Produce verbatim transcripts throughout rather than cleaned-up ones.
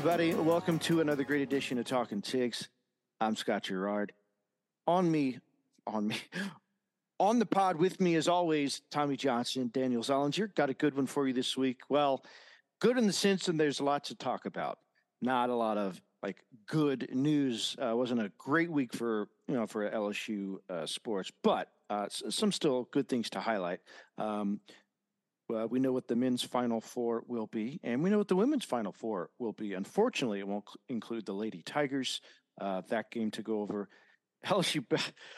everybody. Welcome to another great edition of Talking Tigs. I'm Scott Gerard. On me, on me, on the pod with me, as always, Tommy Johnson, Daniel Zollinger. Got a good one for you this week. Well, good in the sense that there's lots to talk about. Not a lot of like good news. Uh, wasn't a great week for you know for L S U uh, sports, but uh, some still good things to highlight. Um, Uh, we know what the men's Final Four will be, and we know what the women's Final Four will be. Unfortunately, it won't include the Lady Tigers. Uh, that game to go over. L S U.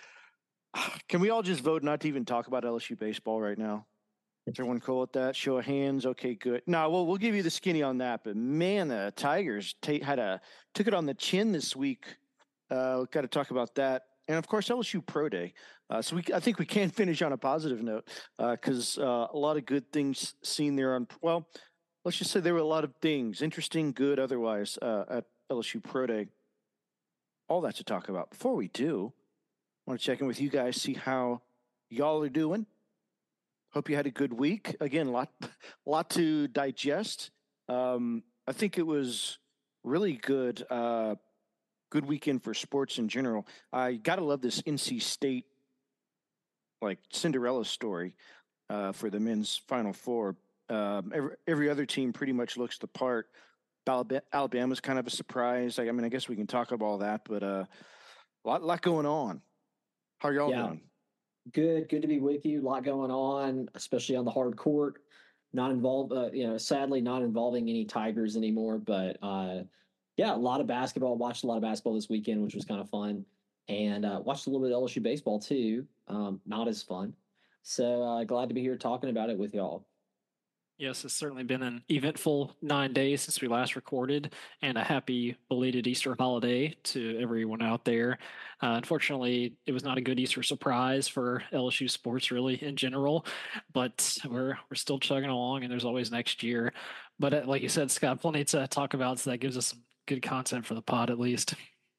Can we all just vote not to even talk about L S U baseball right now? Is everyone cool with that? Show of hands. Okay, good. No, well, we'll give you the skinny on that. But man, the Tigers t- had a took it on the chin this week. Uh, got to talk about that. And, of course, L S U Pro Day. Uh, so we, I think we can finish on a positive note because uh, uh, a lot of good things seen there on – well, let's just say there were a lot of things, interesting, good, otherwise, uh, at L S U Pro Day. All that to talk about. Before we do, I want to check in with you guys, see how y'all are doing. Hope you had a good week. Again, a lot, lot to digest. Um, I think it was really good uh Good weekend for sports in general. I gotta love this N C State like Cinderella story uh, for the men's Final Four. Um, every, every other team pretty much looks the part. Alabama's kind of a surprise. I, I mean, I guess we can talk about all that, but uh, a lot, lot going on. How are y'all yeah. doing? Good, good to be with you. A lot going on, especially on the hard court. Not involved, uh, you know, sadly not involving any Tigers anymore, but. Uh, Yeah, a lot of basketball. Watched a lot of basketball this weekend, which was kind of fun. And uh, watched a little bit of L S U baseball, too. Um, not as fun. So uh, glad to be here talking about it with y'all. Yes, it's certainly been an eventful nine days since we last recorded, and a happy belated Easter holiday to everyone out there. Uh, unfortunately, it was not a good Easter surprise for L S U sports, really, in general, but we're we're still chugging along, and there's always next year. But uh, like you said, Scott, plenty to talk about, so that gives us some good content for the pod, at least.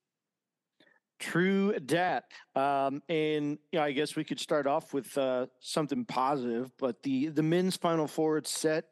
True dat. Um, and you know, I guess we could start off with uh, something positive, but the, the men's Final Four is set.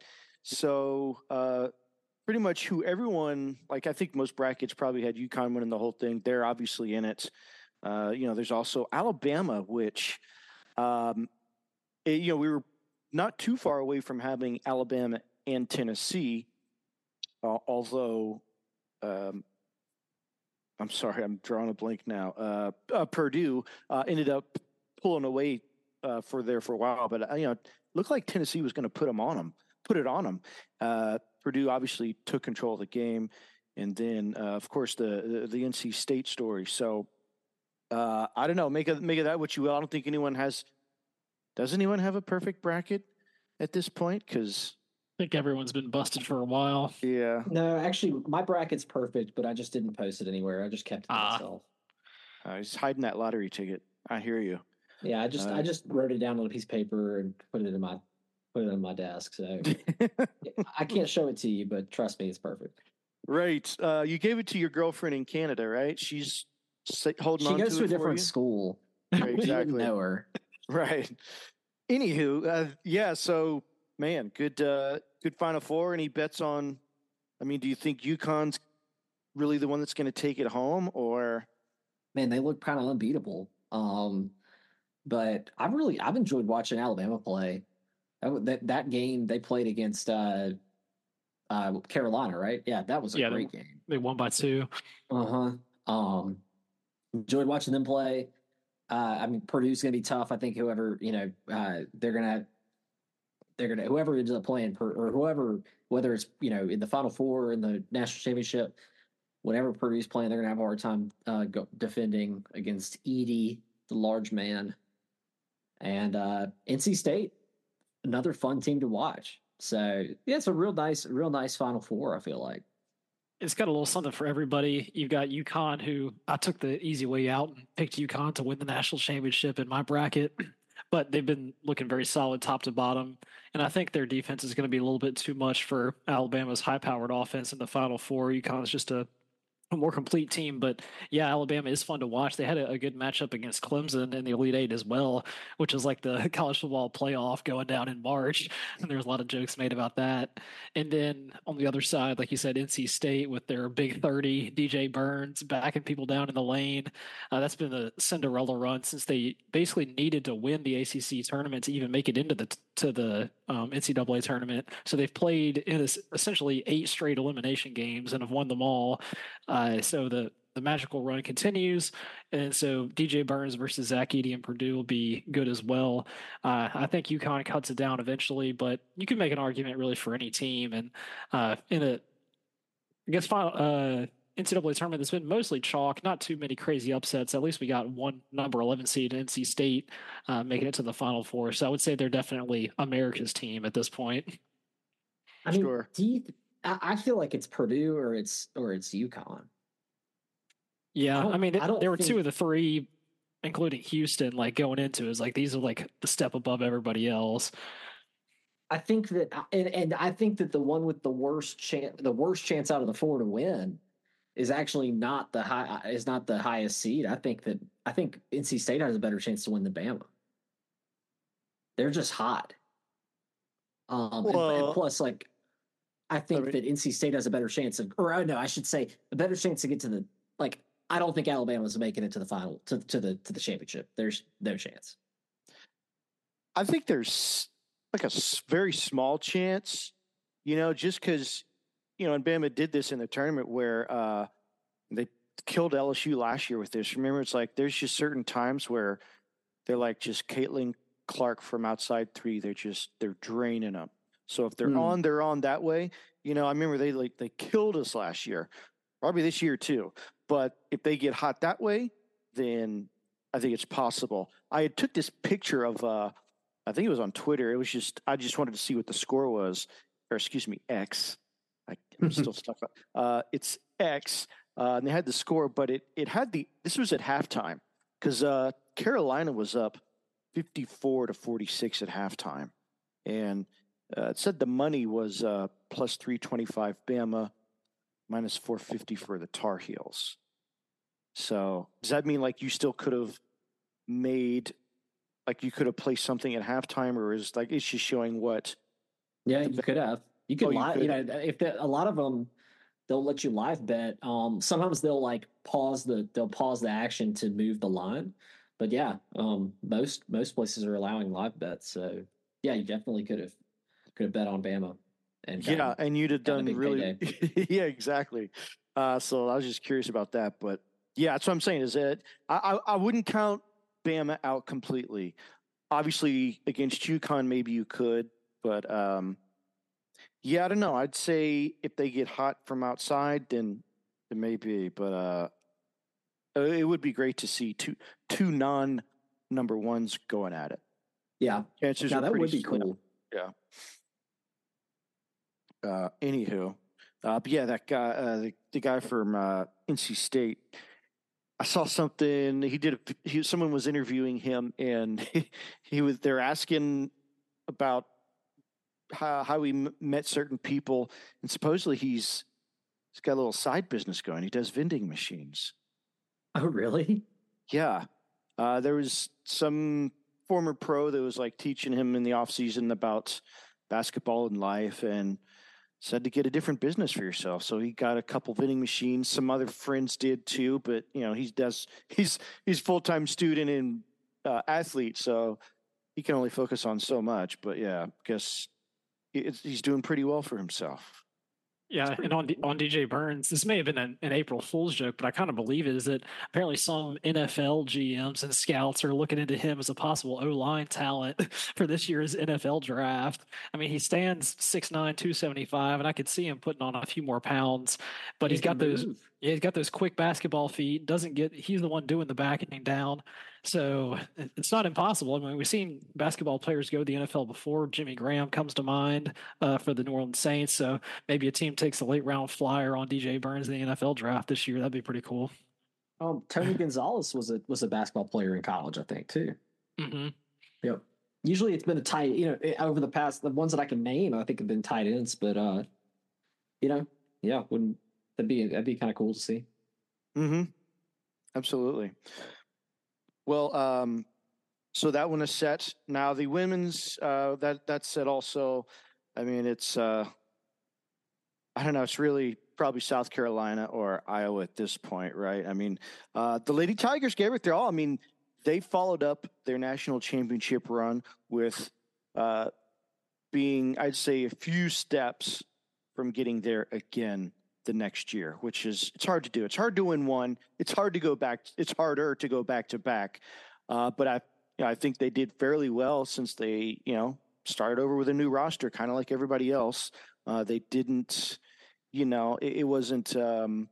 So uh, pretty much who everyone, like I think most brackets probably had UConn winning the whole thing. They're obviously in it. Uh, you know, there's also Alabama, which, um, it, you know, we were not too far away from having Alabama and Tennessee, uh, although um, – I'm sorry, I'm drawing a blank now. Uh, uh, Purdue uh, ended up pulling away uh, for there for a while, but uh, you know, looked like Tennessee was going to put them on them, put it on them. Uh, Purdue obviously took control of the game, and then uh, of course the, the the N C State story. So uh, I don't know, make of make of that what you will. I don't think anyone has. Does anyone have a perfect bracket at this point? Because I think everyone's been busted for a while. Yeah. No, actually, my bracket's perfect, but I just didn't post it anywhere. I just kept it to Ah. myself. Uh, he's hiding that lottery ticket. I hear you. Yeah, I just Uh, I just wrote it down on a piece of paper and put it in my put it on my desk. So I can't show it to you, but trust me, it's perfect. Right. Uh, you gave it to your girlfriend in Canada, right? She's sa- holding She on goes to to it a different for you? school. Right, You didn't exactly. know her. Right. Anywho, uh, yeah. So, man, good, uh, good Final Four. Any bets on? I mean, do you think UConn's really the one that's going to take it home, or? Man, they look kind of unbeatable. Um, but I've really I've enjoyed watching Alabama play. That that, that game they played against uh, uh, Carolina, right? Yeah, that was a Yeah, great they, game. they won by two. Uh huh. Um, enjoyed watching them play. Uh, I mean, Purdue's going to be tough. I think whoever you know, uh, they're gonna they're gonna whoever ends up playing per, or whoever, whether it's you know in the Final Four or in the national championship, whenever Purdue's playing, they're gonna have a hard time uh, go, defending against Edey, the large man, and uh, N C State, another fun team to watch. So yeah, it's a real nice, real nice Final Four. I feel like. It's got a little something for everybody. You've got UConn, who I took the easy way out and picked UConn to win the national championship in my bracket, but they've been looking very solid top to bottom. And I think their defense is going to be a little bit too much for Alabama's high-powered offense in the Final Four. UConn's just a a more complete team. But yeah, Alabama is fun to watch. They had a, a good matchup against Clemson in the Elite Eight as well, which is like the college football playoff going down in March. And there's a lot of jokes made about that. And then on the other side, like you said, N C State with their big thirty, D J Burns backing people down in the lane. Uh, that's been a Cinderella run since they basically needed to win the A C C tournament to even make it into the to the um, N C double A tournament. So they've played in this, essentially eight straight elimination games and have won them all. Uh, so the the magical run continues, and so D J Burns versus Zach Edey and Purdue will be good as well. Uh, I think UConn cuts it down eventually, but you can make an argument really for any team. And uh, in a, I guess, final uh, N C double A tournament that's been mostly chalk, not too many crazy upsets. At least we got one number eleven seed, N C State, uh, making it to the Final Four. So I would say they're definitely America's team at this point. I mean, Sure. do you, I I feel like it's Purdue or it's or it's UConn. Yeah, I I, don't- mean, I don't there were think- two of the three, including Houston, like going into it, is like these are like the step above everybody else. I think that, and, and I think that the one with the worst chance, the worst chance out of the four to win, is actually not the high, is not the highest seed. I think that I think N C State has a better chance to win than Bama. They're just hot. Um, and- Well, and plus, like, I think I mean- that N C State has a better chance of, or uh, no, I should say, a better chance to get to the like. I don't think Alabama's making it to the final to to the to the championship. There's no chance. I think there's like a s- very small chance, you know, just because, you know, and Bama did this in the tournament where uh, they killed L S U last year with this. Remember, it's like there's just certain times where they're like just Caitlin Clark from outside three. They're just they're draining them. So if they're Hmm. on, they're on that way. You know, I remember they like they killed us last year, probably this year too. But if they get hot that way, then I think it's possible. I had took this picture of uh, I think it was on Twitter. It was just I just wanted to see what the score was, or excuse me, X. I, I'm still stuck. Uh, it's X, uh, and they had the score, but it it had the this was at halftime because uh, Carolina was up fifty-four to forty-six at halftime, and uh, it said the money was uh, plus three twenty-five Bama, minus four fifty for the Tar Heels. So does that mean like you still could have made, like you could have placed something at halftime, or is like it's just showing what? Yeah, you could have. You could Oh, you live. You, could. know, if the, a lot of them, they'll let you live bet. Um, sometimes they'll like pause the they'll pause the action to move the line. But yeah, um, most most places are allowing live bets. So yeah, you definitely could have could have bet on Bama. And Yeah, gotten- and you'd have gotten a done big really. Yeah, exactly. Uh, so I was just curious about that, but yeah, that's what I'm saying. Is that I I, I wouldn't count Bama out completely. Obviously, against UConn, maybe you could, but um, yeah, I don't know. I'd say if they get hot from outside, then it may be. But uh, uh, it would be great to see two two non number ones going at it. yeah, Chances now are that pretty would be slim. cool. Uh, anywho, uh, but yeah, that guy, uh, the, the guy from uh, N C State, I saw something. He did. A, he someone was interviewing him, and he, he was. They're asking about how how he m- met certain people, and supposedly he's he's got a little side business going. He does vending machines. Oh, really? Yeah, uh, there was some former pro that was like teaching him in the off season about basketball and life, and said to get a different business for yourself. So he got a couple vending machines. Some other friends did too, but you know he does. He's he's full time student and uh, athlete, so he can only focus on so much. But yeah, I guess it's, he's doing pretty well for himself. Yeah, and on D- on D J Burns, this may have been an, an April Fool's joke, but I kind of believe it is that apparently some N F L G Ms and scouts are looking into him as a possible O line talent for this year's N F L draft. I mean, he stands six nine, two seventy-five, and I could see him putting on a few more pounds, but He he's got can those. move. Yeah, he's got those quick basketball feet. Doesn't get. He's the one doing the backing down. So it- it's not impossible. I mean, we've seen basketball players go to the N F L before. Jimmy Graham comes to mind uh, for the New Orleans Saints. So maybe a team takes a late round flyer on D J Burns in the N F L draft this year. That'd be pretty cool. Um, Tony Gonzalez was a was a basketball player in college, I think, too. Mm-hmm. Yep. Usually, it's been a tight. You know, eh, over the past, the ones that I can name, I think have been tight ends. But uh, you know, yeah, wouldn't that'd be that'd be kind of cool to see. Mm-hmm. Absolutely. Well, um, so that one is set. Now the women's, uh, that that's set also. I mean, it's uh, I don't know. It's really probably South Carolina or Iowa at this point, right? I mean, uh, the Lady Tigers gave it their all. I mean, they followed up their national championship run with uh, being, I'd say, a few steps from getting there again the next year, which is it's hard to do. It's hard to win one. It's hard to go back. It's harder to go back to back. Uh, but I, you know, I think they did fairly well since they, you know, started over with a new roster, kind of like everybody else. Uh, they didn't, you know, it, it wasn't. Um,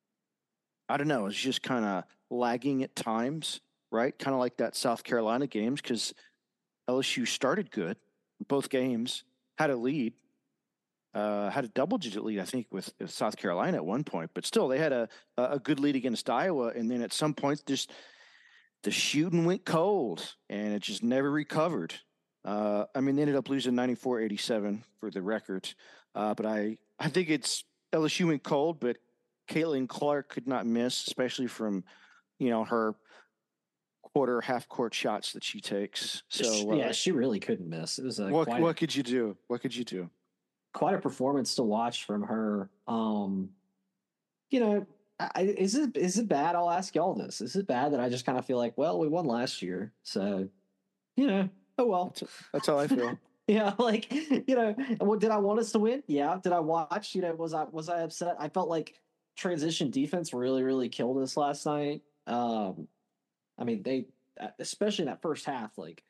I don't know. It's just kind of lagging at times, right? Kind of like that South Carolina games because L S U started good, both games, had a lead, uh, had a double-digit lead, I think, with, with South Carolina at one point. But still, they had a a good lead against Iowa, and then at some point, just the shooting went cold, and it just never recovered. Uh, I mean, they ended up losing ninety-four eighty-seven for the record. Uh, but I, I think it's L S U went cold, but Caitlin Clark could not miss, especially from, you know, her quarter, half court shots that she takes. So yeah, uh, she really couldn't miss. It was a what quite what a, could you do? What could you do? quite a performance to watch from her. Um, you know, I, is it is it bad? I'll ask y'all this. Is it bad that I just kind of feel like, well, we won last year, so you know, oh well. That's, that's how I feel. Yeah, like you know, what did I want us to win? Yeah. Did I watch? You know, was I was I upset? I felt like transition defense really really killed us last night. Um, I mean, they especially in that first half, like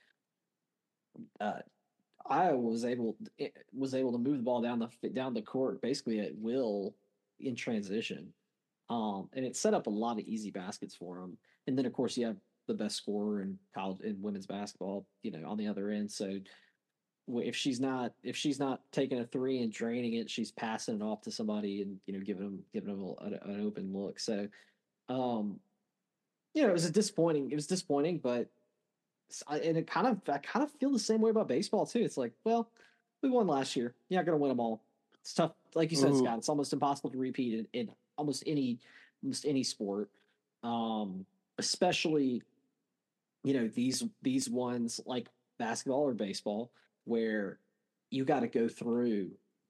uh, Iowa was able was able to move the ball down the down the court basically at will in transition, um, and it set up a lot of easy baskets for them. And then of course you have the best scorer in college in women's basketball, you know, on the other end. So if she's not if she's not taking a three and draining it, she's passing it off to somebody and you know giving them giving them a, an open look. So, um, you know, it was a disappointing. It was disappointing, but and it kind of I kind of feel the same way about baseball too. It's like, well, we won last year. You're not going to win them all. It's tough, like you said, Ooh. Scott. It's almost impossible to repeat in, in almost any almost any sport, um, especially you know these these ones like basketball or baseball where you got to go through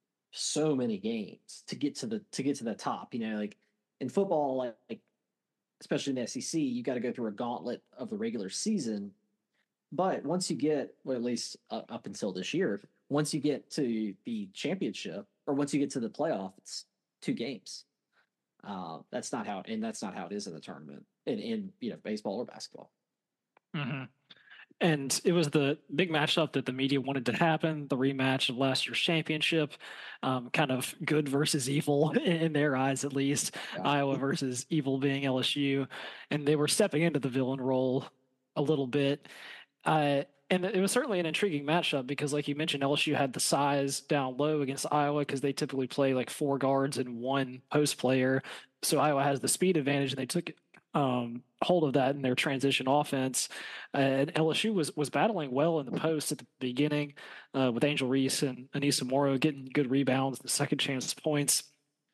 so many games to get to the to get to the top. You know, like in football, like, like especially in the S E C, you got to go through a gauntlet of the regular season. But once you get, well, at least uh, up until this year, once you get to the championship or once you get to the playoff, it's two games. Uh, that's not how, and that's not how it is in the tournament in, in you know baseball or basketball. Mm-hmm. And it was the big matchup that the media wanted to happen, the rematch of last year's championship, um, kind of good versus evil in their eyes, at least. Yeah. Iowa versus evil being L S U. And they were stepping into the villain role a little bit. Uh, and it was certainly an intriguing matchup because, like you mentioned, L S U had the size down low against Iowa because they typically play like four guards and one post player. So Iowa has the speed advantage, and they took um, hold of that in their transition offense. Uh, and L S U was was battling well in the post at the beginning uh, with Angel Reese and Anissa Morrow getting good rebounds, the second chance points.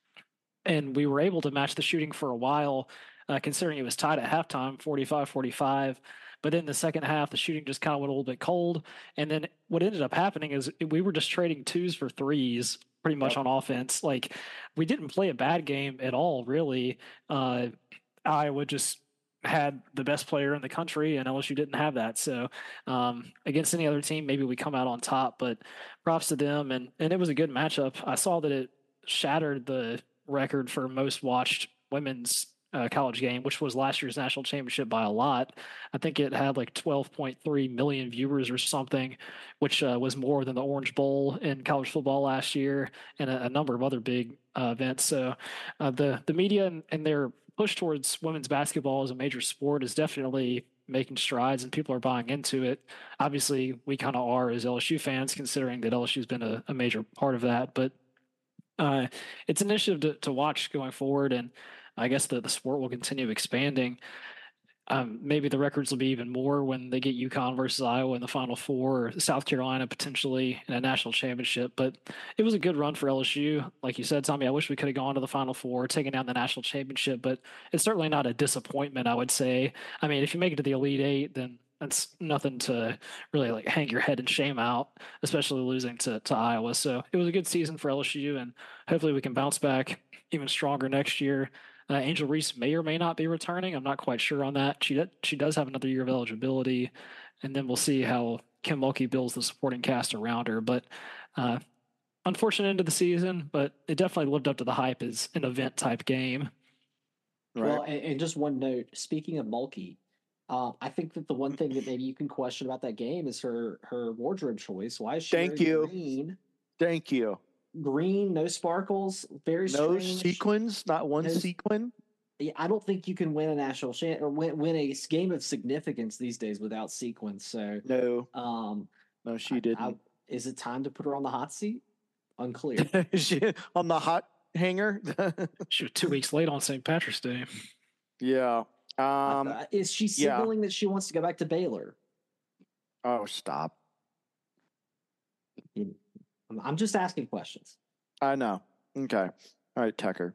And we were able to match the shooting for a while, uh, considering it was tied at halftime, forty-five forty-five. But then the second half, the shooting just kind of went a little bit cold. And then what ended up happening is we were just trading twos for threes pretty much yep. on offense. Like we didn't play a bad game at all, really. Uh, Iowa just had the best player in the country, and L S U didn't have that. So um, against any other team, maybe we come out on top. But props to them, and and it was a good matchup. I saw that it shattered the record for most watched women's uh, college game, which was last year's national championship by a lot. I think it had like twelve point three million viewers or something, which uh, was more than the Orange Bowl in college football last year and a, a number of other big uh, events. So uh, the the media and, and their push towards women's basketball as a major sport is definitely making strides, and people are buying into it. Obviously, we kind of are as L S U fans, considering that L S U has been a, a major part of that. But uh, it's an initiative to, to watch going forward, and I guess the, the sport will continue expanding. Um, maybe the records will be even more when they get UConn versus Iowa in the Final Four, or South Carolina potentially in a national championship. But it was a good run for L S U. Like you said, Tommy, I wish we could have gone to the Final Four, taken down the national championship, but it's certainly not a disappointment, I would say. I mean, if you make it to the Elite Eight, then that's nothing to really like hang your head in shame out, especially losing to, to Iowa. So it was a good season for L S U, and hopefully we can bounce back even stronger next year. Uh, Angel Reese may or may not be returning. I'm not quite sure on that. She she does have another year of eligibility, and then we'll see how Kim Mulkey builds the supporting cast around her. But uh, unfortunate end of the season, but it definitely lived up to the hype as an event type game. Right. Well, and, and just one note. Speaking of Mulkey, uh, I think that the one thing that maybe you can question about that game is her her wardrobe choice. Why is she Thank you. green? Thank you. Green, no sparkles, very no strange. sequins, not one no, sequin. I don't think you can win a national champ or win, win a game of significance these days without sequins. So no, um, no, she didn't. I, I, is it time to put her on the hot seat? Unclear. she, on the hot hanger. She was two weeks late on Saint Patrick's Day. Yeah. Um, uh, is she signaling yeah. that she wants to go back to Baylor? Oh, stop. You, I'm just asking questions. I know. Okay. All right, Tucker.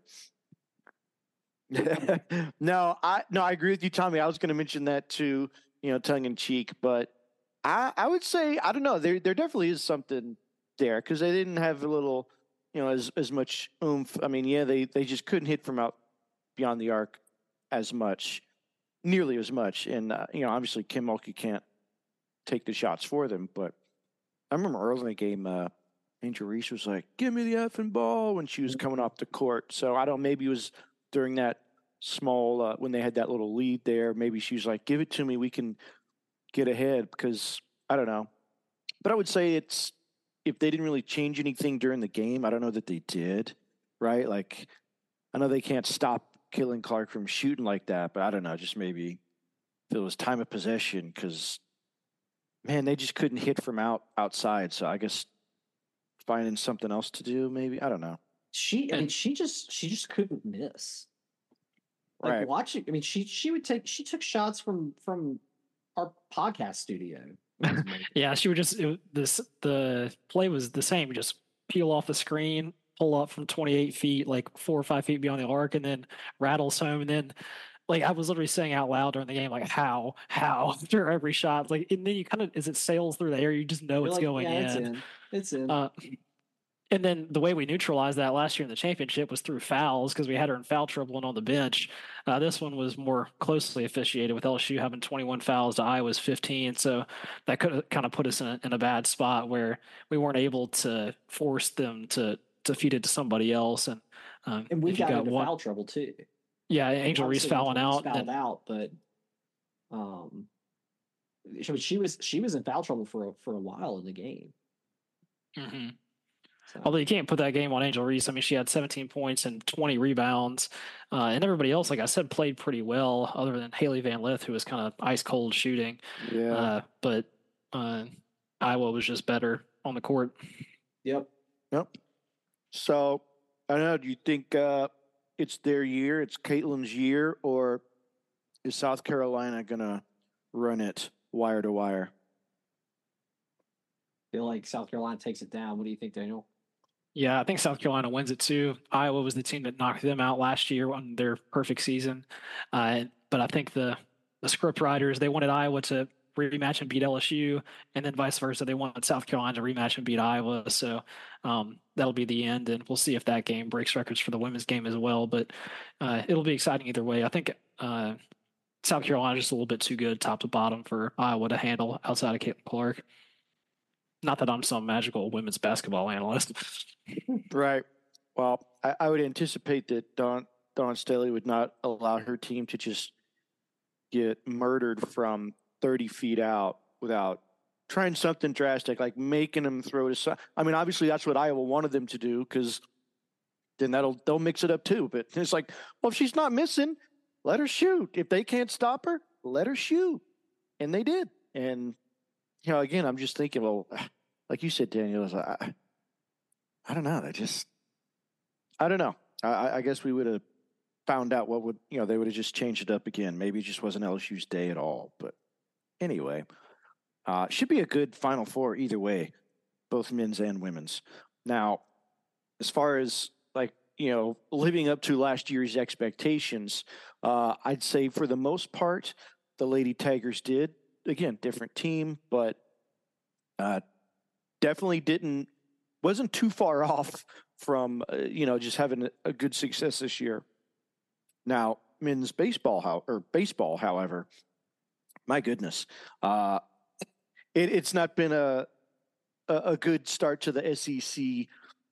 no, I no, I agree with you, Tommy. I was going to mention that too, you know, tongue in cheek, but I I would say I don't know. There there definitely is something there because they didn't have a little, you know, as as much oomph. I mean, yeah, they they just couldn't hit from out beyond the arc as much, nearly as much, and uh, you know, obviously Kim Mulkey can't take the shots for them. But I remember early in the game. Uh, Angel Reese was like, "Give me the effing ball" when she was coming off the court. So I don't. Maybe it was during that small uh, when they had that little lead there. Maybe she was like, "Give it to me. We can get ahead." Because I don't know. But I would say it's if they didn't really change anything during the game. I don't know that they did. Right? Like I know they can't stop Caitlin Clark from shooting like that, but I don't know. Just maybe if it was time of possession, because man, they just couldn't hit from out outside. So I guess. Finding something else to do, maybe I don't know. She, I mean, she just she just couldn't miss. Like right. watching, I mean, she she would take she took shots from from our podcast studio. yeah, she would just it, this the play was the same. Just peel off the screen, pull up from twenty-eight feet, like four or five feet beyond the arc, and then rattles home, and then. Like I was literally saying out loud during the game, like how, how after every shot, like and then you kind of as it sails through the air, you just know You're it's like, going yeah, in. It's in. It's in. Uh, and then the way we neutralized that last year in the championship was through fouls because we had her in foul trouble and on the bench. Uh, this one was more closely officiated with L S U having twenty-one fouls to Iowa's fifteen, so that could have kind of put us in a, in a bad spot where we weren't able to force them to to feed it to somebody else. And um, and we got, got into one, foul trouble too. Yeah, Angel Reese fouling out. Fouled then, out, but um, she, she was she was in foul trouble for a, for a while in the game. Mm-hmm. So. Although you can't put that game on Angel Reese. I mean, she had seventeen points and twenty rebounds, uh, and everybody else, like I said, played pretty well. Other than Haley Van Lith, who was kind of ice cold shooting. Yeah, uh, but uh, Iowa was just better on the court. Yep. Yep. So I don't know. Do you think? Uh, It's their year. It's Caitlin's year, or is South Carolina gonna run it wire to wire? I feel like South Carolina takes it down. What do you think, Daniel? Yeah, I think South Carolina wins it too. Iowa was the team that knocked them out last year on their perfect season, uh, but I think the the script writers they wanted Iowa to rematch and beat L S U, and then vice versa. They wanted South Carolina to rematch and beat Iowa. So um, that'll be the end, and we'll see if that game breaks records for the women's game as well. But uh, it'll be exciting either way. I think uh, South Carolina is just a little bit too good, top to bottom, for Iowa to handle outside of Caitlin Clark. Not that I'm some magical women's basketball analyst. Right. Well, I, I would anticipate that Dawn Dawn Staley would not allow her team to just get murdered from thirty feet out without trying something drastic, like making them throw to side. I mean, obviously that's what Iowa wanted them to do because then that'll they'll mix it up too. But it's like, well, if she's not missing, let her shoot. If they can't stop her, let her shoot. And they did. And you know, again, I'm just thinking, well, like you said, Daniel, I, I don't know. I just, I don't know. I, I guess we would have found out what would, you know, they would have just changed it up again. Maybe it just wasn't L S U's day at all. But anyway, uh, should be a good Final Four either way, both men's and women's. Now, as far as like, you know, living up to last year's expectations, uh, I'd say for the most part, the Lady Tigers did. Again, different team, but uh, definitely didn't, wasn't too far off from, uh, you know, just having a, a good success this year. Now, men's baseball, how, or baseball, however, my goodness, uh, it, it's not been a, a a good start to the S E C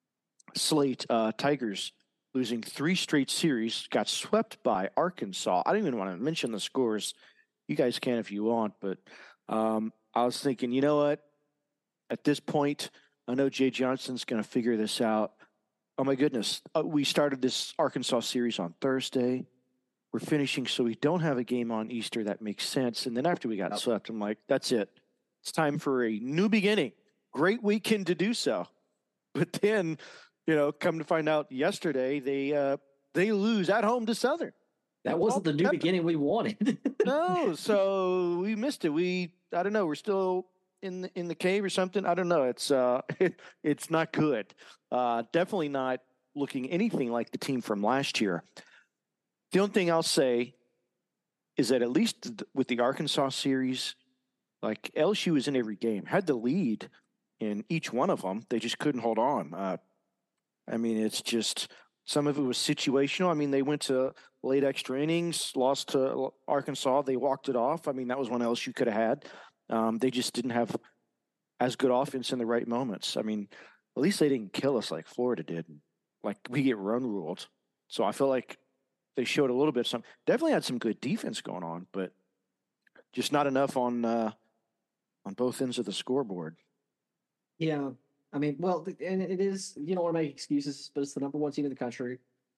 slate. Uh, Tigers losing three straight series, got swept by Arkansas. I don't even want to mention the scores. You guys can if you want, but um, I was thinking, you know what? At this point, I know Jay Johnson's going to figure this out. Oh my goodness. Uh, we started this Arkansas series on Thursday. We're finishing, so we don't have a game on Easter. That makes sense. And then after we got Yep. swept, I'm like, that's it. It's time for a new beginning. Great weekend to do so. But then, you know, come to find out yesterday, they uh, they lose at home to Southern. That wasn't the new That- beginning we wanted. No, so we missed it. We, I don't know, we're still in the, in the cave or something. I don't know. It's uh, it, it's not good. Uh, definitely not looking anything like the team from last year. The only thing I'll say is that at least th- with the Arkansas series, like L S U was in every game, had the lead in each one of them. They just couldn't hold on. Uh, I mean, it's just some of it was situational. I mean, they went to late extra innings, lost to Arkansas. They walked it off. I mean, that was one L S U could have had. Um, they just didn't have as good offense in the right moments. I mean, at least they didn't kill us like Florida did. Like we get run ruled. So I feel like they showed a little bit. Some definitely had some good defense going on, but just not enough on uh, on both ends of the scoreboard. Yeah. I mean, well, th- and it is, you don't want to make excuses, but it's the number one team in the country.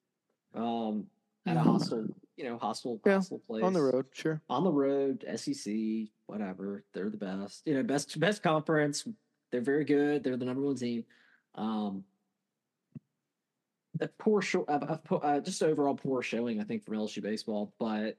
Um, at a hostile, you know, hostile, Yeah, hostile place. On the road, sure. On the road, S E C, whatever. They're the best. You know, best best conference. They're very good. They're the number one team. Um, a poor show, uh, uh, just overall poor showing, I think, from L S U baseball. But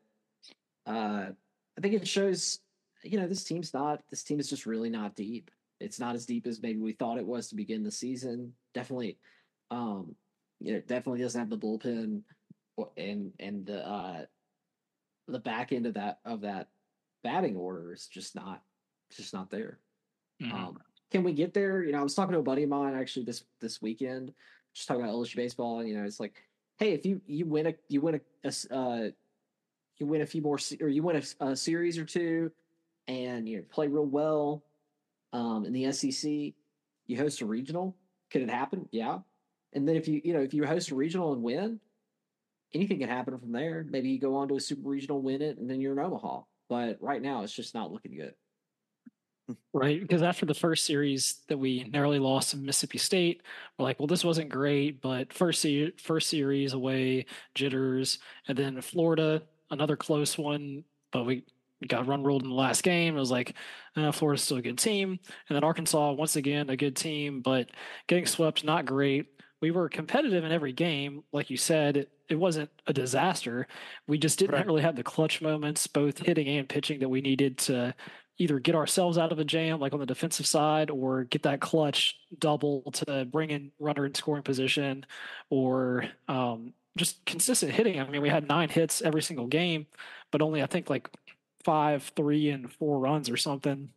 uh, I think it shows, you know, this team's not. This team is just really not deep. It's not as deep as maybe we thought it was to begin the season. Definitely, um, you know, definitely doesn't have the bullpen and and the uh, the back end of that of that batting order is just not just not there. Mhm. Um, can we get there? You know, I was talking to a buddy of mine actually this this weekend, just talking about L S U baseball. And, you know, it's like, hey, if you you win a you win a, a s- uh, you win a few more se- or you win a, a series or two, and you know, play real well. Um, in the S E C, you host a regional. Could it happen? Yeah. And then if you you know if you host a regional and win, anything can happen from there. Maybe you go on to a super regional, win it, and then you're in Omaha. But right now, it's just not looking good. Right, because after the first series that we narrowly lost to Mississippi State, we're like, well, this wasn't great, but first se- first series away, jitters, and then Florida, another close one, but we got run ruled in the last game. It was like, uh, Florida's still a good team, and then Arkansas, once again, a good team, but getting swept, not great. We were competitive in every game, like you said. It, it wasn't a disaster. We just didn't Right. really have the clutch moments, both hitting and pitching, that we needed to either get ourselves out of a jam, like on the defensive side, or get that clutch double to bring in runner in scoring position, or um, just consistent hitting. I mean, we had nine hits every single game, but only, I think, like five, three, and four runs or something.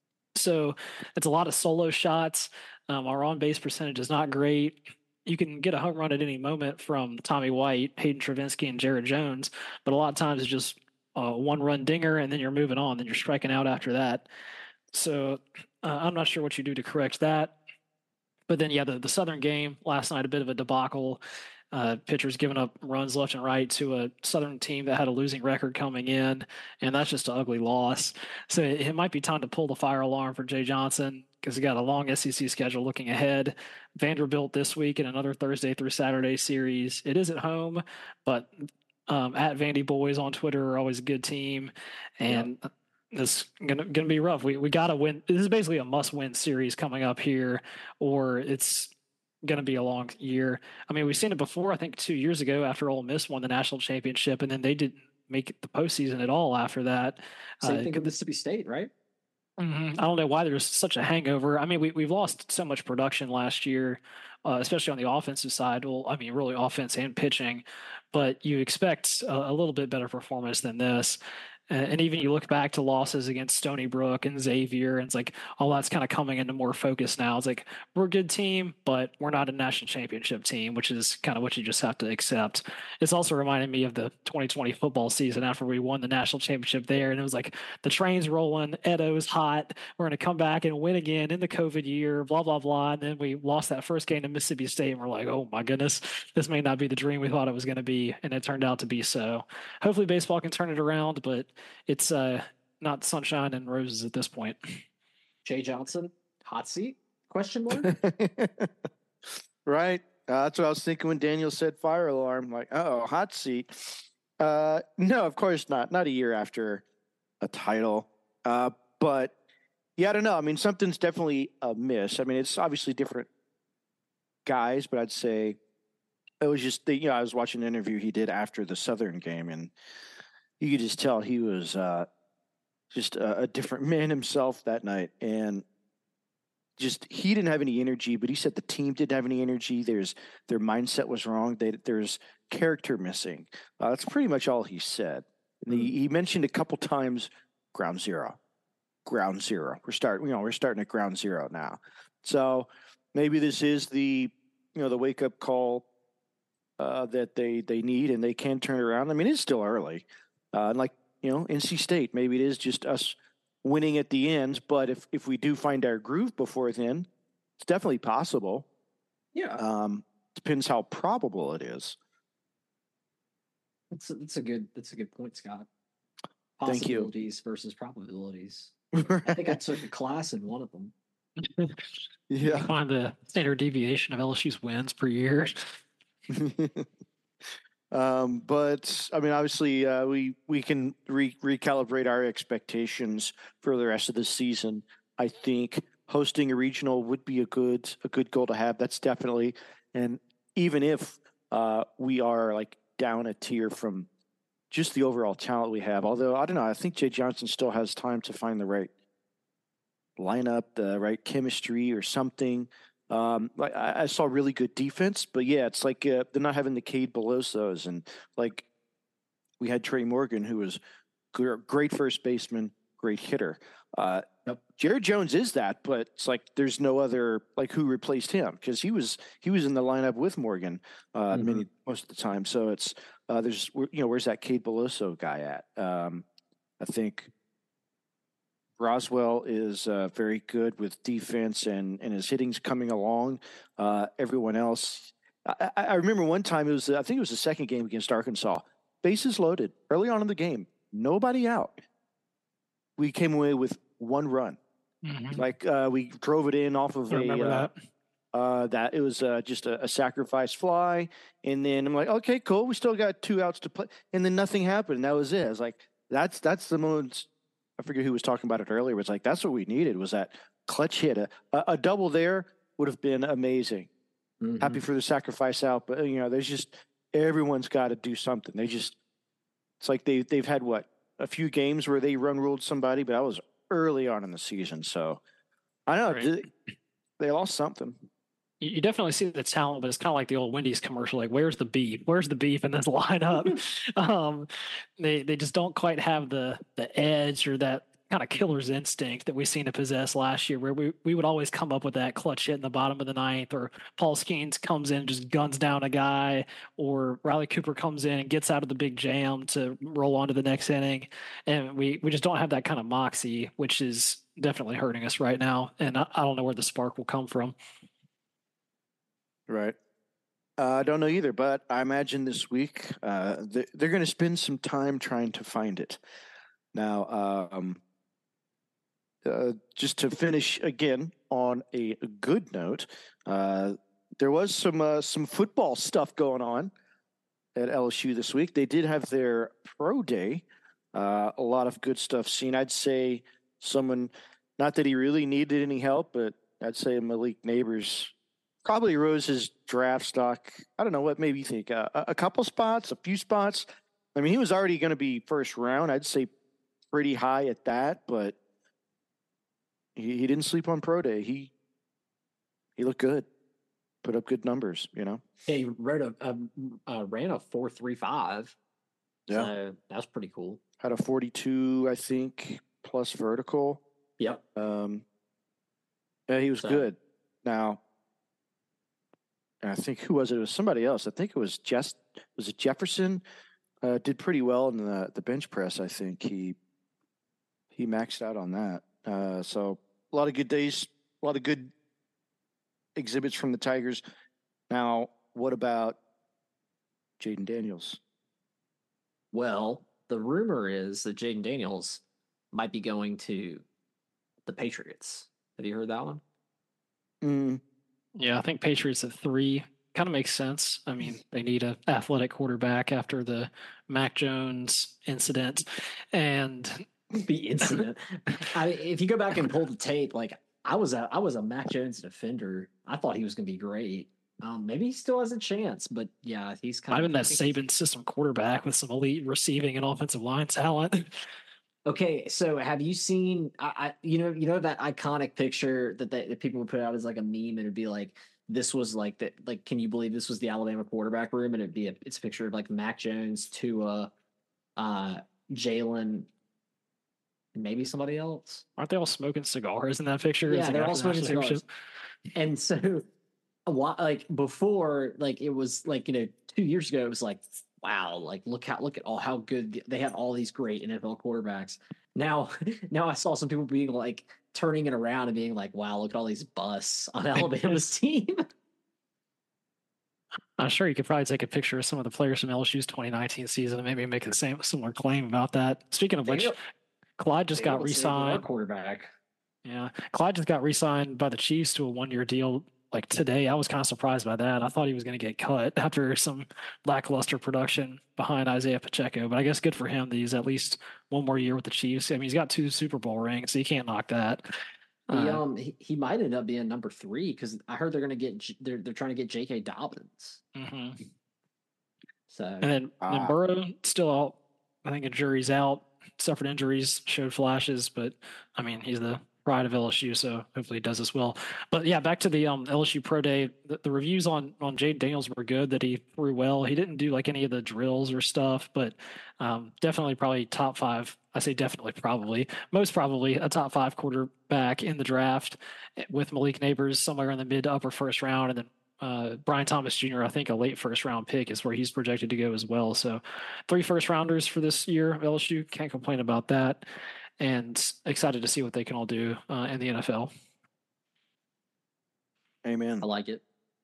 So it's a lot of solo shots. Um, our on base percentage is not great. You can get a home run at any moment from Tommy White, Hayden Travinsky, and Jared Jones, but a lot of times it's just a one run dinger and then you're moving on, then you're striking out after that. So uh, I'm not sure what you do to correct that. But then, yeah, the, the Southern game last night, a bit of a debacle. Uh, pitchers giving up runs left and right to a Southern team that had a losing record coming in, and that's just an ugly loss. So it, it might be time to pull the fire alarm for Jay Johnson because he got a long S E C schedule looking ahead. Vanderbilt this week and another Thursday through Saturday series. It is at home, but um, at Vandy Boys on Twitter are always a good team, and yep. It's gonna gonna be rough. We we gotta win. This is basically a must win series coming up here, or it's going to be a long year. I mean, we've seen it before. I think two years ago after Ole Miss won the national championship, and then they didn't make it the postseason at all after that. Same uh, thing with Mississippi State, right? Mm-hmm. I don't know why there's such a hangover. I mean, we we've lost so much production last year, uh, especially on the offensive side. Well, I mean, really offense and pitching, but you expect a, a little bit better performance than this. And even you look back to losses against Stony Brook and Xavier, and it's like all that's kind of coming into more focus now. It's like we're a good team, but we're not a national championship team, which is kind of what you just have to accept. It's also reminding me of the twenty twenty football season after we won the national championship there, and it was like the train's rolling, Edo's hot, we're going to come back and win again in the COVID year, blah blah blah, and then we lost that first game to Mississippi State, and we're like, oh my goodness, this may not be the dream we thought it was going to be, and it turned out to be so. Hopefully, baseball can turn it around, but it's uh, not sunshine and roses at this point. Jay Johnson, hot seat? Question mark. Right. Uh, that's what I was thinking when Daniel said fire alarm. Like, oh, hot seat. Uh, no, of course not. Not a year after a title. Uh, but yeah, I don't know. I mean, something's definitely a miss. I mean, it's obviously different guys, but I'd say it was just the, you know, I was watching an interview he did after the Southern game, and you could just tell he was uh, just a, a different man himself that night. And just he didn't have any energy, but he said the team didn't have any energy. There's their mindset was wrong. They, there's character missing. Uh, that's pretty much all he said. And he, he mentioned a couple times ground zero, ground zero. We're starting, you know, we're starting at ground zero now. So maybe this is the, you know, the wake up call uh, that they they need, and they can turn it around. I mean, it's still early. Uh, and like, you know, N C State, maybe it is just us winning at the end. But if, if we do find our groove before then, it's definitely possible. Yeah. Um, depends how probable it is. That's a, that's a good that's a good point, Scott. Thank you. Possibilities versus probabilities. I think I took a class in one of them. Yeah. Find the standard deviation of L S U's wins per year. Um, but I mean, obviously, uh, we we can re- recalibrate our expectations for the rest of the season. I think hosting a regional would be a good a good goal to have. That's definitely, and even if uh, we are like down a tier from just the overall talent we have, although I don't know, I think Jay Johnson still has time to find the right lineup, the right chemistry, or something. Um, like I, I saw really good defense, but yeah, it's like uh, they're not having the Cade Belosos, and like we had Trey Morgan, who was g- great first baseman, great hitter. Uh, Yep. Jared Jones is that, but it's like there's no other like who replaced him, because he was he was in the lineup with Morgan uh, Mhm. many most of the time. So it's uh, there's you know where's that Cade Beloso guy at? Um, I think Roswell is uh, very good with defense, and, and his hitting's coming along. Uh, everyone else, I, I remember one time it was, I think it was the second game against Arkansas. Bases loaded early on in the game, nobody out. We came away with one run. Mm-hmm. Like uh, we drove it in off of I a remember uh, that. uh, that it was uh, just a, a sacrifice fly, and then I'm like, okay, cool. We still got two outs to play, and then nothing happened. And that was it. I was like, that's that's the moment. I forget who was talking about it earlier. It was like, that's what we needed, was that clutch hit. A, a double there would have been amazing. Mhm. Happy for the sacrifice out. But, you know, there's just, everyone's got to do something. They just, it's like they, they've had, what, a few games where they run ruled somebody, but that was early on in the season. So, I don't know. Right. They, they lost something. You you definitely see the talent, but it's kind of like the old Wendy's commercial. Like, where's the beef? Where's the beef in this lineup? um, they they just don't quite have the the edge or that kind of killer's instinct that we seemed to possess last year, where we, we would always come up with that clutch hit in the bottom of the ninth, or Paul Skeens comes in and just guns down a guy, or Riley Cooper comes in and gets out of the big jam to roll on to the next inning. And we, we just don't have that kind of moxie, which is definitely hurting us right now. And I, I don't know where the spark will come from. Right. Uh, I don't know either, but I imagine this week uh, they, they're going to spend some time trying to find it. Now, um, uh, just to finish again on a good note, uh, there was some uh, some football stuff going on at L S U this week. They did have their pro day. Uh, a lot of good stuff seen. I'd say someone, not that he really needed any help, but I'd say Malik Neighbors probably rose his draft stock. I don't know what maybe you think uh, a couple spots, a few spots. I mean, he was already going to be first round. I'd say pretty high at that, but he, he didn't sleep on pro day. He he looked good, put up good numbers. You know, yeah, he wrote a, a, a ran a four three five. Yeah, so that's pretty cool. Had a forty-two, I think, plus vertical. Yep. Um, yeah, he was so. good. Now, I think who was it? It was somebody else. I think it was just was it Jefferson. Uh, did pretty well in the the bench press. I think he he maxed out on that. Uh, so a lot of good days, a lot of good exhibits from the Tigers. Now, what about Jayden Daniels? Well, the rumor is that Jayden Daniels might be going to the Patriots. Have you heard that one? Mm. Yeah, I think Patriots at three kind of makes sense. I mean, they need an athletic quarterback after the Mac Jones incident. And the incident. I mean, if you go back and pull the tape, like I was a I was a Mac Jones defender. I thought he was going to be great. Um, maybe he still has a chance, but yeah, he's kind I'm of in that Saban system quarterback with some elite receiving and offensive line talent. Okay, so have you seen? I, I you know, you know that iconic picture that, they, that people would put out as like a meme, and it'd be like, "This was like that." Like, can you believe this was the Alabama quarterback room? And it'd be a, it's a picture of like Mac Jones, Tua, uh, Jalen, maybe somebody else. Aren't they all smoking cigars in that picture? Yeah, like they're all smoking cigars. And so, a lot like before, like it was like you know two years ago, it was like. Wow, like look how look at all how good they had all these great N F L quarterbacks. Now, now I saw some people being like turning it around and being like, "Wow, look at all these busts on Alabama's team." I'm sure you could probably take a picture of some of the players from L S U's twenty nineteen season and maybe make the same similar claim about that. Speaking of which, Clyde just got re-signed. Quarterback. Yeah, Clyde just got re-signed by the Chiefs to a one-year deal. Like today, I was kind of surprised by that. I thought he was going to get cut after some lackluster production behind Isaiah Pacheco, but I guess good for him that he's at least one more year with the Chiefs. I mean, he's got two Super Bowl rings, so you can't knock that. He uh, um he, he might end up being number three because I heard they're going to get they're they're trying to get J K. Dobbins. Mm-hmm. So and then, uh, then Burrow still out. I think a jury's out. Suffered injuries, showed flashes, but I mean, he's the pride of L S U, so hopefully he does as well. But yeah, back to the um, L S U Pro Day. The, the reviews on on Jayden Daniels were good. That he threw well. He didn't do like any of the drills or stuff, but um, definitely probably top five. I say definitely, probably most probably a top five quarterback in the draft with Malik Nabers somewhere in the mid to upper first round, and then uh, Brian Thomas Junior I think a late first round pick is where he's projected to go as well. So three first rounders for this year. L S U can't complain about that. And excited to see what they can all do uh, in the N F L. Amen. I like it.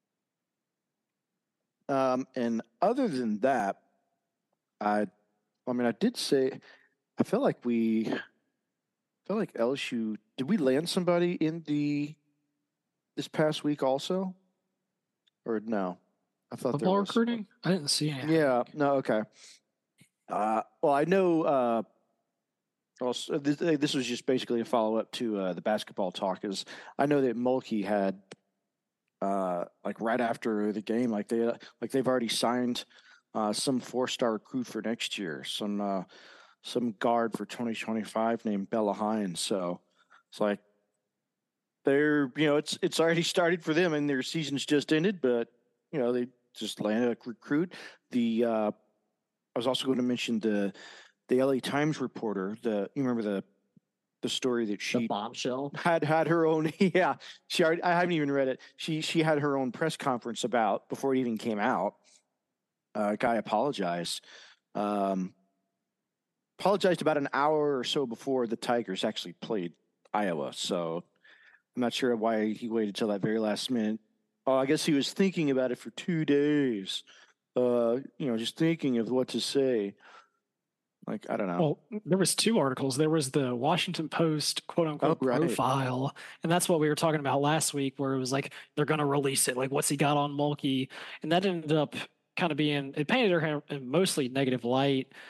Um, and other than that, I, I mean, I did say, I felt like we, I felt like L S U. Did we land somebody in the this past week also, or no? I thought football there was recruiting. I didn't see any. Yeah. No. Okay. Uh, well, I know. Uh, Well, this, this was just basically a follow-up to uh, the basketball talk. Is I know that Mulkey had, uh, like right after the game, like they like they've already signed uh, some four-star recruit for next year, some uh, some guard for twenty twenty-five named Bella Hines. So it's like they're you know it's it's already started for them, and their season's just ended, but you know they just landed a recruit. The uh, I was also going to mention the. The L A Times reporter, the you remember the the story that she the bombshell had had her own yeah she already, I haven't even read it she she had her own press conference about before it even came out. Uh, guy apologized, um, apologized about an hour or so before the Tigers actually played Iowa. So I'm not sure why he waited till that very last minute. Oh, I guess he was thinking about it for two days. Uh, you know, just thinking of what to say. Like, I don't know. Well, there was two articles. There was the Washington Post quote unquote oh, right. profile. And that's what we were talking about last week, where it was like, they're going to release it. Like, what's he got on Mulkey? And that ended up kind of being, it painted her in mostly negative light.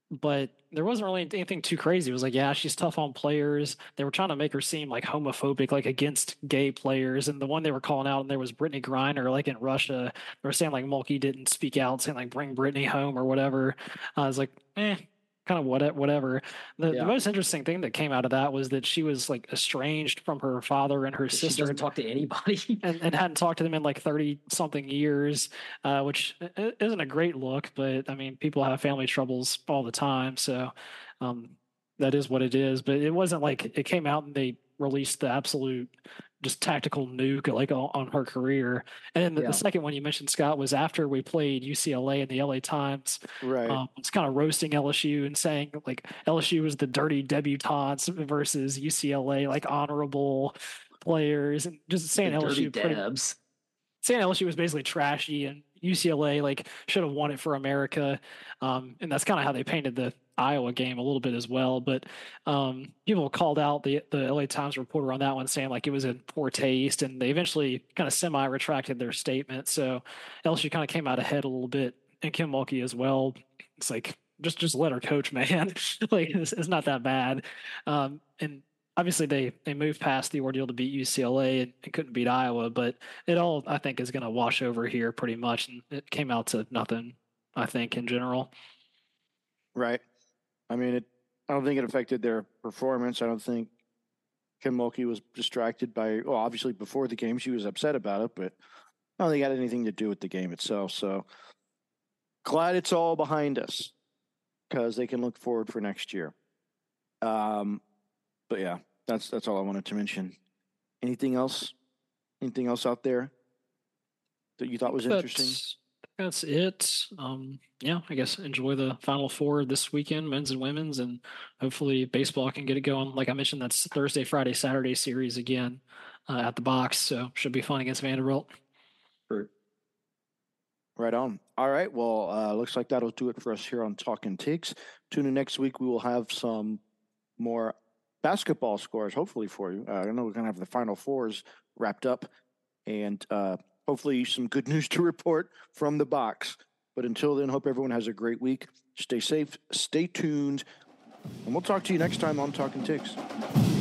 but there wasn't really anything too crazy. It was like, yeah, she's tough on players. They were trying to make her seem like homophobic, like against gay players. And the one they were calling out, and there was Brittany Griner, like in Russia. They were saying like Mulkey didn't speak out, saying like bring Brittany home or whatever. I was like, eh, kind of what whatever. The, Yeah. the most interesting thing that came out of that was that she was like estranged from her father and her She sister. doesn't talk to anybody. and, and hadn't talked to them in like thirty something years, uh, which i- isn't a great look, but I mean, people have family troubles all the time. So um, that is what it is. But it wasn't like it came out and they released the absolute just tactical nuke like on, on her career. And then the, Yeah. the second one you mentioned, Scott, was after we played U C L A in the L A Times. Right. Um, it's kind of roasting L S U and saying like L S U was the dirty debutantes versus U C L A like honorable players, and just saying The L S U dirty pretty, Debs. saying L S U was basically trashy, and U C L A like should have won it for America. Um, and that's kind of how they painted the Iowa game a little bit as well. But um, people called out the the L A Times reporter on that one, saying like it was in poor taste, and they eventually kind of semi retracted their statement. So L S U kind of came out ahead a little bit, and Kim Mulkey as well. It's like just just let her coach, man. like it's, it's not that bad. Um, and obviously they they moved past the ordeal to beat U C L A and, and couldn't beat Iowa, but it all I think is going to wash over here pretty much, and it came out to nothing. I think in general. Right. I mean, it. I don't think it affected their performance. I don't think Kim Mulkey was distracted by. Well, obviously before the game she was upset about it, but I don't think it had anything to do with the game itself. So glad it's all behind us because they can look forward for next year. Um, but yeah, that's that's all I wanted to mention. Anything else? Anything else out there that you thought was interesting? That's, that's it. Um, yeah, I guess enjoy the Final Four this weekend, men's and women's, and hopefully baseball can get it going. Like I mentioned, that's Thursday, Friday, Saturday series again uh, at the box, so should be fun against Vanderbilt. Right on. All right. Well, uh, looks like that'll do it for us here on Talking Tigs. Tune in next week. We will have some more basketball scores, hopefully for you. Uh, I know we're going to have the Final Fours wrapped up, and uh, hopefully some good news to report from the box. But until then, hope everyone has a great week. Stay safe, stay tuned, and we'll talk to you next time on Talking Tigs.